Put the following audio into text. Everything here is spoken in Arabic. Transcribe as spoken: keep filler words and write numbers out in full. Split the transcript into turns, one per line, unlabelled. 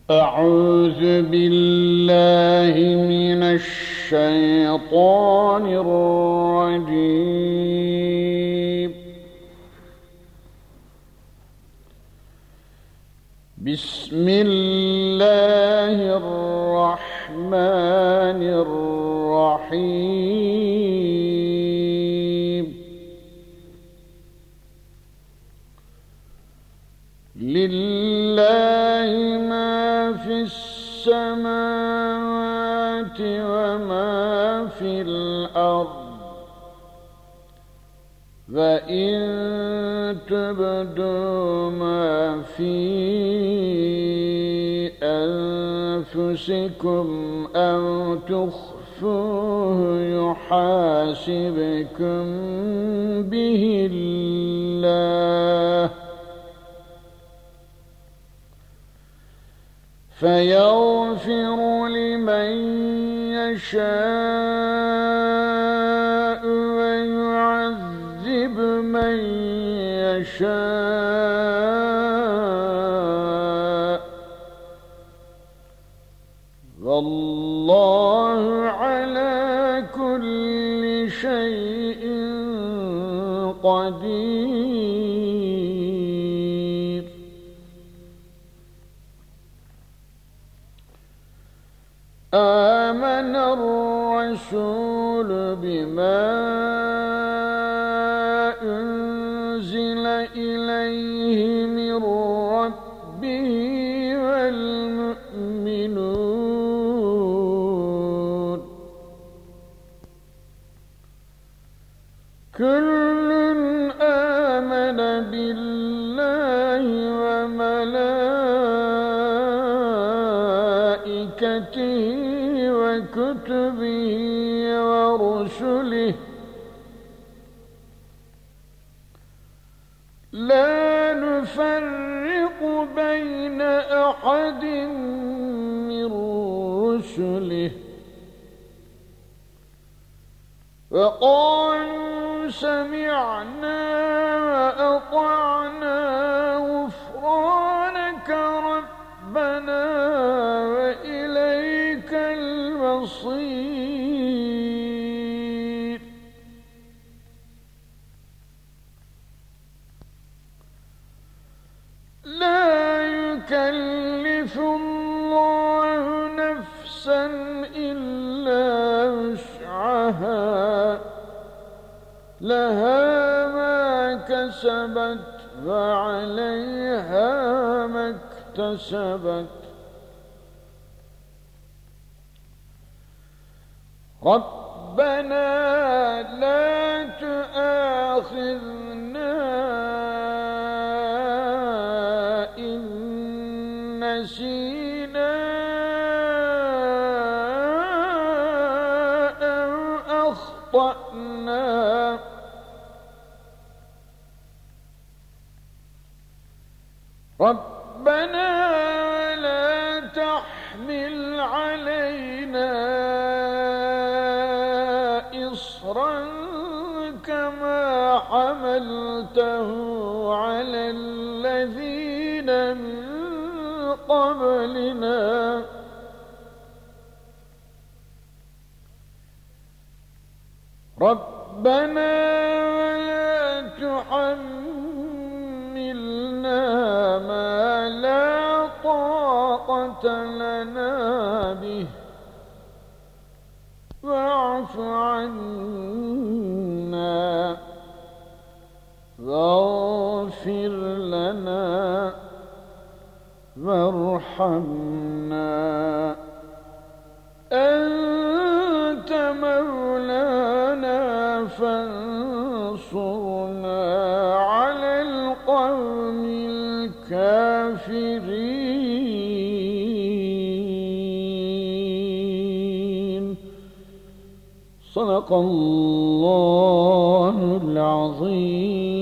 أعوذ بالله من الشيطان الرجيم. بسم الله الرحمن الرحيم. لله ما في السماوات وما في الأرض، فإن تبدوا ما في أنفسكم أو تخفوه يحاسبكم به الله، فيغفر لمن يشاء ويعذب من يشاء، والله على كل شيء قدير. آمن الرسول بما أنزل إليه من ربه والمؤمنون، كل آمن بالله وملائكته وكتبه ورسله، لا نفرق بين أحد من رسله، وقالوا سمعنا وأطعنا غفرانك ربنا وإليك المصير. لا يكلف الله نفسا إلا وسعها، لها ما كسبت وعليها ما اكتسبت. ربنا لا تؤاخذنا إن نسينا أو أخطأنا، ربنا لا تحمل علينا إصرا كما حملته على الذين من قبلنا، ربنا لا تحملنا ما لا طاقة لنا به، واعف عنا واغفر لنا وارحمنا، أنت مولانا فانصرنا على القوم الكافرين. صدق الله العظيم.